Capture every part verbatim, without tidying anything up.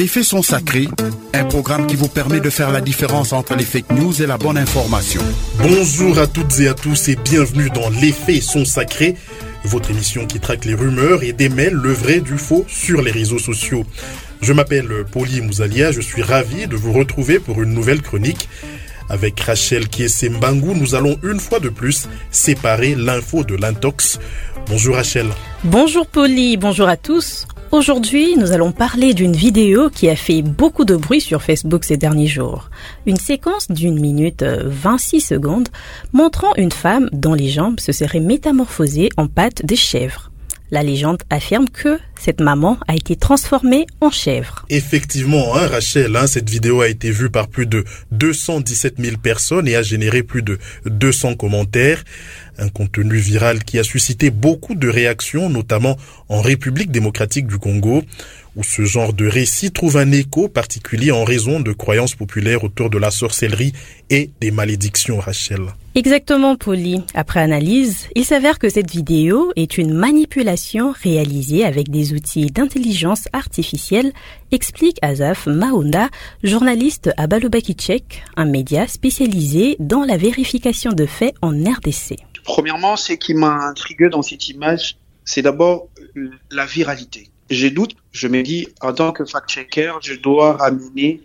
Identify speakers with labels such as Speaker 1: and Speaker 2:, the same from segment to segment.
Speaker 1: Les faits sont sacrés, un programme qui vous permet de faire la différence entre les fake news et la bonne information.
Speaker 2: Bonjour à toutes et à tous et bienvenue dans Les faits sont sacrés, votre émission qui traque les rumeurs et démêle le vrai du faux sur les réseaux sociaux. Je m'appelle Poli Mouzalia, je suis ravi de vous retrouver pour une nouvelle chronique. Avec Rachel Kiese-Mbangou, nous allons une fois de plus séparer l'info de l'intox. Bonjour Rachel.
Speaker 3: Bonjour Poli, bonjour à tous. Aujourd'hui, nous allons parler d'une vidéo qui a fait beaucoup de bruit sur Facebook ces derniers jours. Une séquence d'une minute vingt-six secondes montrant une femme dont les jambes se seraient métamorphosées en pattes de chèvre. La légende affirme que cette maman a été transformée en chèvre.
Speaker 2: Effectivement, hein, Rachel, hein, cette vidéo a été vue par plus de deux cent dix-sept mille personnes et a généré plus de deux cents commentaires. Un contenu viral qui a suscité beaucoup de réactions, notamment en République démocratique du Congo, où ce genre de récit trouve un écho particulier en raison de croyances populaires autour de la sorcellerie et des malédictions, Rachel.
Speaker 3: Exactement, Poli. Après analyse, il s'avère que cette vidéo est une manipulation réalisée avec des outils d'intelligence artificielle, explique Azaf Maounda, journaliste à Balobakitchek, un média spécialisé dans la vérification de faits en R D C.
Speaker 4: Premièrement, ce qui m'a intrigué dans cette image, c'est d'abord la viralité. J'ai doute, je me dis, en tant que fact-checker, je dois ramener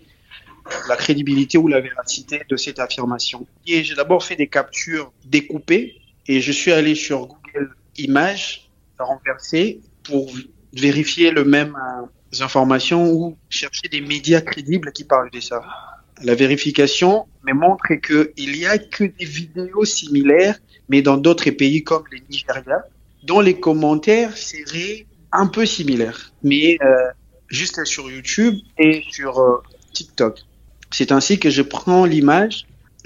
Speaker 4: la crédibilité ou la véracité de cette affirmation. Et j'ai d'abord fait des captures découpées et je suis allé sur Google Images renversées pour vérifier les mêmes euh, informations ou chercher des médias crédibles qui parlent de ça. La vérification me montre qu'il n'y a que des vidéos similaires, mais dans d'autres pays comme le Nigeria, dont les commentaires seraient un peu similaires, mais euh, juste sur YouTube et sur euh, TikTok. C'est ainsi que je prends l'image,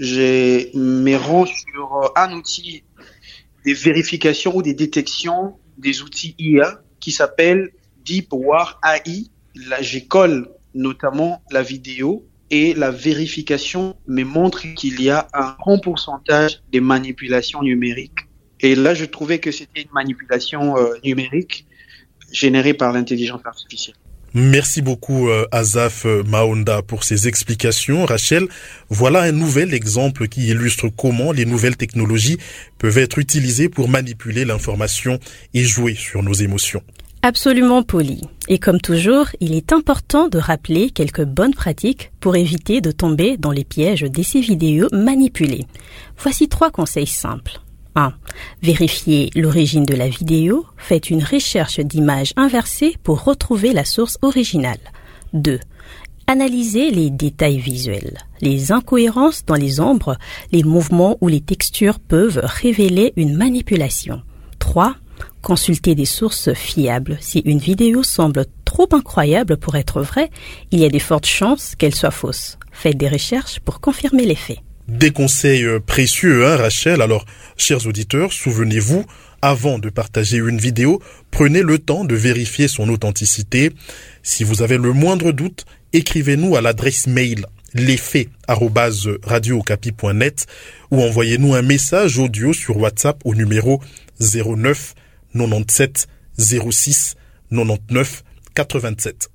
Speaker 4: je me rends sur euh, un outil de vérification ou de détection des outils I A qui s'appelle Deep War A I. Là, je colle notamment la vidéo et la vérification me montre qu'il y a un grand pourcentage de manipulation numérique. Et là, je trouvais que c'était une manipulation euh, numérique générée par l'intelligence artificielle.
Speaker 2: Merci beaucoup euh, Azaf Maounda pour ces explications. Rachel, voilà un nouvel exemple qui illustre comment les nouvelles technologies peuvent être utilisées pour manipuler l'information et jouer sur nos émotions.
Speaker 3: Absolument, Poli. Et comme toujours, il est important de rappeler quelques bonnes pratiques pour éviter de tomber dans les pièges de ces vidéos manipulées. Voici trois conseils simples. un. Vérifiez l'origine de la vidéo. Faites une recherche d'images inversées pour retrouver la source originale. deux. Analysez les détails visuels. Les incohérences dans les ombres, les mouvements ou les textures peuvent révéler une manipulation. trois. Consultez des sources fiables. Si une vidéo semble trop incroyable pour être vraie, il y a de fortes chances qu'elle soit fausse. Faites des recherches pour confirmer les faits.
Speaker 2: Des conseils précieux, hein, Rachel. Alors, chers auditeurs, souvenez-vous, avant de partager une vidéo, prenez le temps de vérifier son authenticité. Si vous avez le moindre doute, écrivez-nous à l'adresse mail lesfaits arobase radio okapi point net ou envoyez-nous un message audio sur WhatsApp au numéro zéro neuf quatre-vingt-dix-sept zéro six quatre-vingt-dix-neuf quatre-vingt-sept.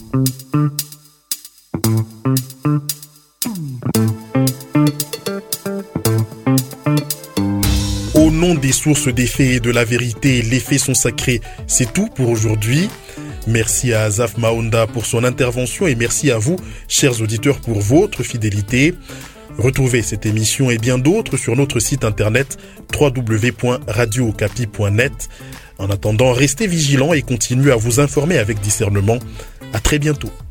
Speaker 2: Au nom des sources des faits et de la vérité, les faits sont sacrés. C'est tout pour aujourd'hui. Merci à Azaf Maounda pour son intervention et merci à vous, chers auditeurs, pour votre fidélité. Retrouvez cette émission et bien d'autres sur notre site internet w w w point radio okapi point net. En attendant, restez vigilants et continuez à vous informer avec discernement. À très bientôt.